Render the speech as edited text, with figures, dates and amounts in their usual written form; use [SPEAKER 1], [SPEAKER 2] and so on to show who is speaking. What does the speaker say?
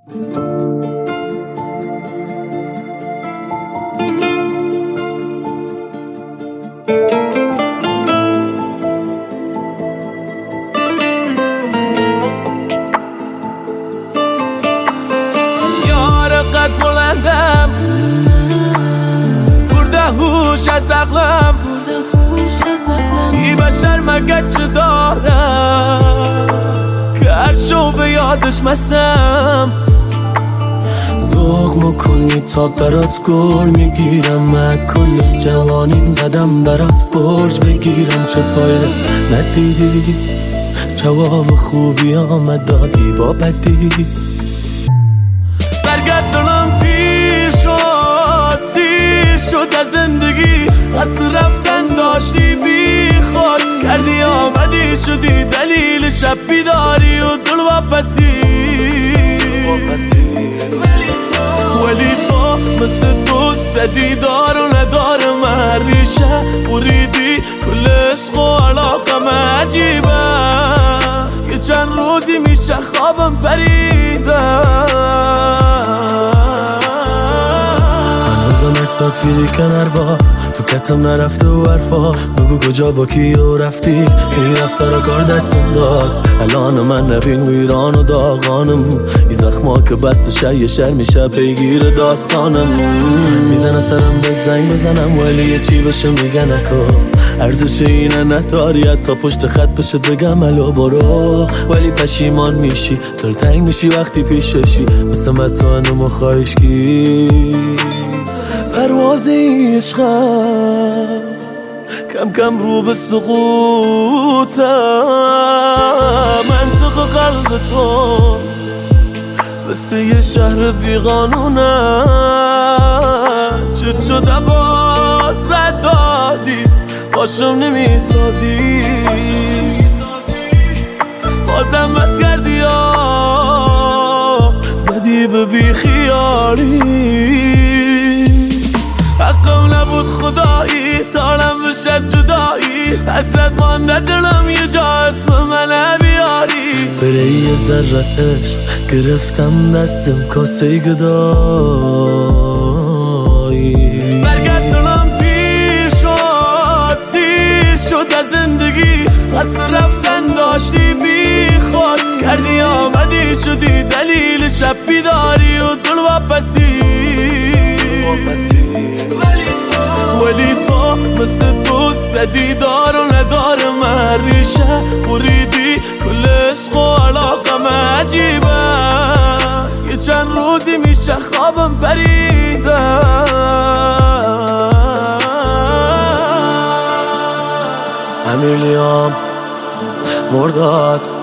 [SPEAKER 1] یار قد بلندم برده هوش از عقلم ای بشر مگه چه دارم که هر شو به یادش مسم ذوق میکنی تا برات گل میگیرم من کل جوانیم زدم برات برج بگیرم چه فایده ندیدی جواب خوبی آمد دادی با بدی برگردونم پیر شد سیر شد از زندگی قصد رفتن داشتی بی خود کردی آمدی شدی دلیل شب بیداری و دل واپسی ولی تو مثل دوست زدی دار و ندار من ریشه بریدی کل عشق و علاقم عجیبه یه چند روزی میشه خوابم هنوزم اکسات فیری کنر با تو کتم نرفته و حرفا بگو کجا با کیو رفتی این رفتارا کار دستم داد الان من نبین ویران و داغانم این زخما که بستشه یه شر میشه پیگیر داستانم میزنه سرم بهت زنگ بزنم ولی یه چی بشه میگه نکن ارزش اینه نداری تا پشت خط بشه بگم الو برو ولی پشیمان میشی دلتنگ میشی وقتی پیششی مثل من تو انو خواهشگی پرواز عشقم کم کم رو به سقوطم منطق قلب تو مثل یه شهر بیقانونه چه شده باز رد دادی باشم نمیسازی بازم بس کردی زدی به بی خیالی حقم نبود خدایی تارم بشه جدایی حسرت مانده دلم یه جا اسم من بیاری بره یه ذره عشق گرفتم دستم کاسه گدایی برگردونم پیر شد سیر شد از زندگی قصد رفتن داشتی بی خود کردی آمدی شدی دلیل شب بیداری و دل واپسی ولی تو مثل دوست زدی دار و ندار من ریشه بریدی کل عشق و علاقم عجیبه یه چند روزی میشه خوابم پریده امیلیام مرداد